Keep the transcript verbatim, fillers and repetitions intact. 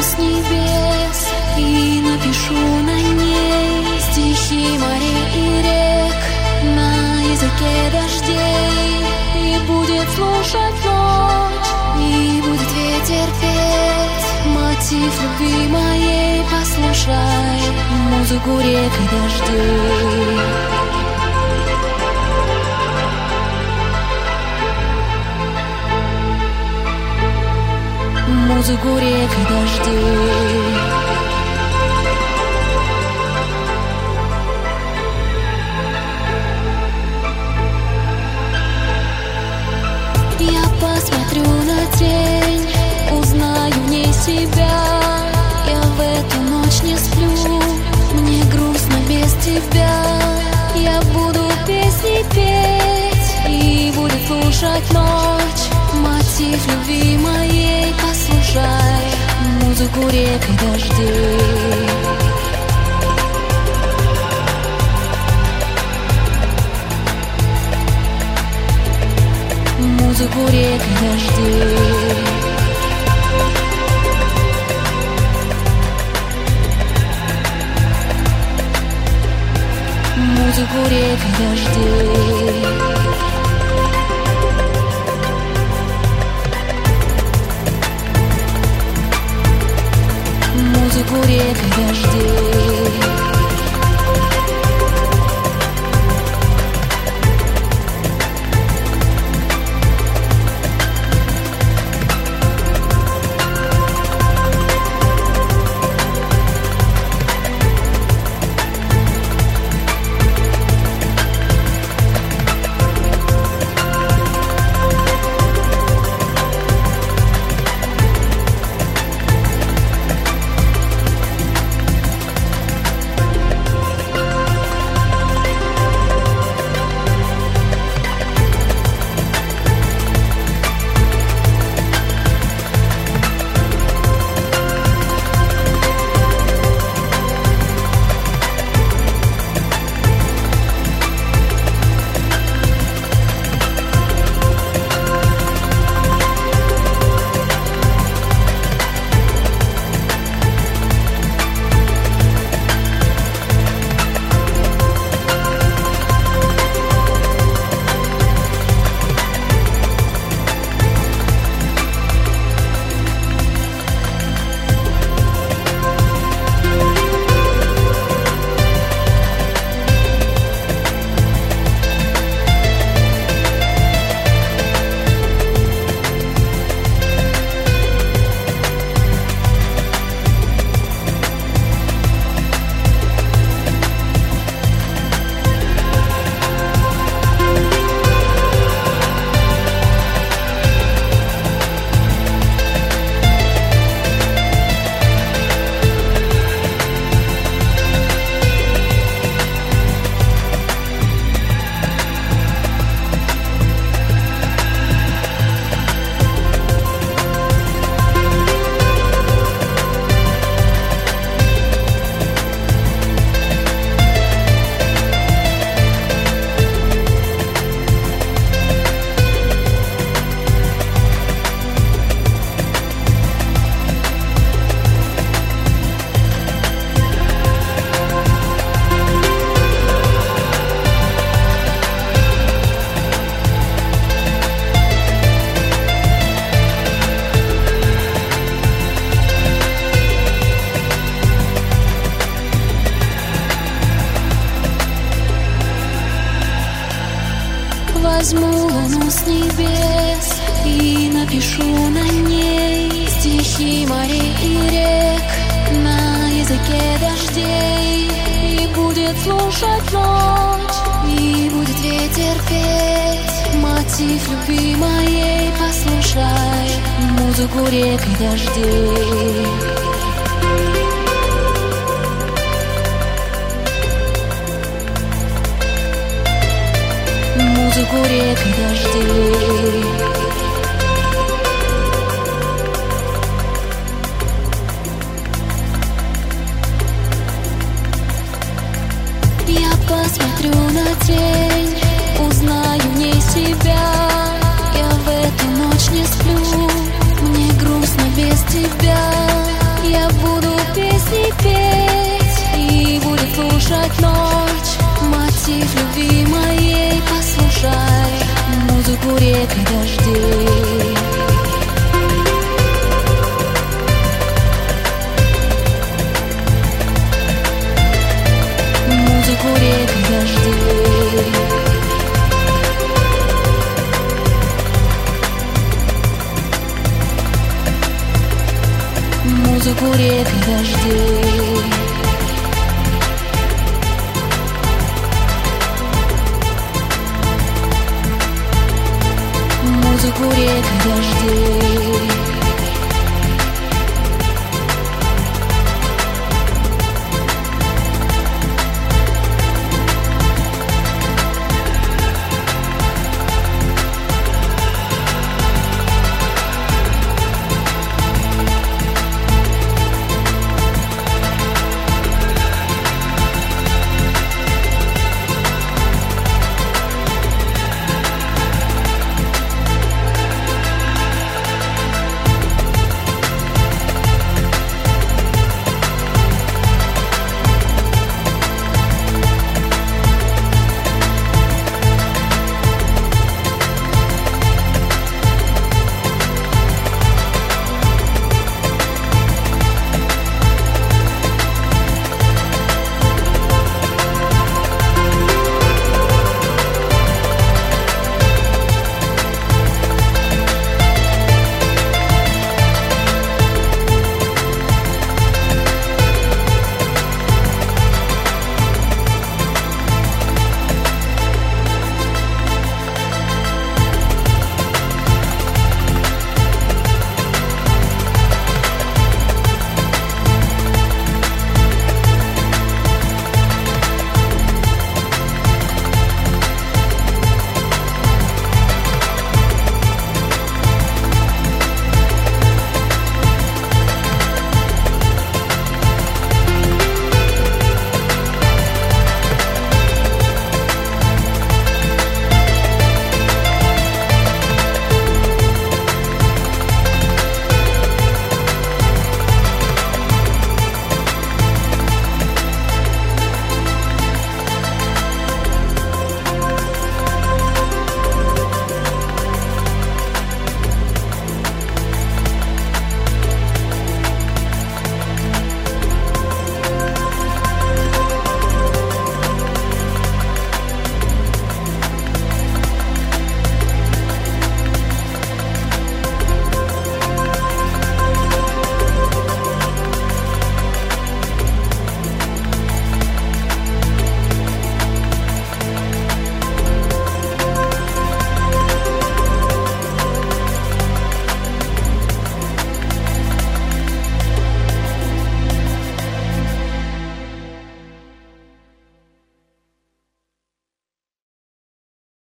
с небес и напишу на ней стихи морей и рек на языке дождей. И будет слушать ночь, и будет ветер петь мотив любви моей. Послушай музыку рек и дождей. Музыку рек и дождей. Я посмотрю на тень, узнаю в ней себя. Я в эту ночь не сплю, мне грустно без тебя. Я буду песни петь, и будет слушать ночь мотив любви моей. Послушай музыку рек и дождей. Музыку рек и дождей. Музыку рек и дождей. Музыку рек и дождей. Возьму луну с небес и напишу на ней стихи морей и рек на языке дождей. И будет слушать ночь, и будет ветер петь мотив любви моей. Послушай музыку рек и дождей. Музыку рек и дождей. Я посмотрю на тень, узнаю в ней себя. Я в эту ночь не сплю, мне грустно без тебя. Я буду песни петь и будет слушать ночь. Мотив любви моей послушай, музыку рек и дождей. Музыку рек и дождей. Музыку рек и дождей. Музыку рек и дождей.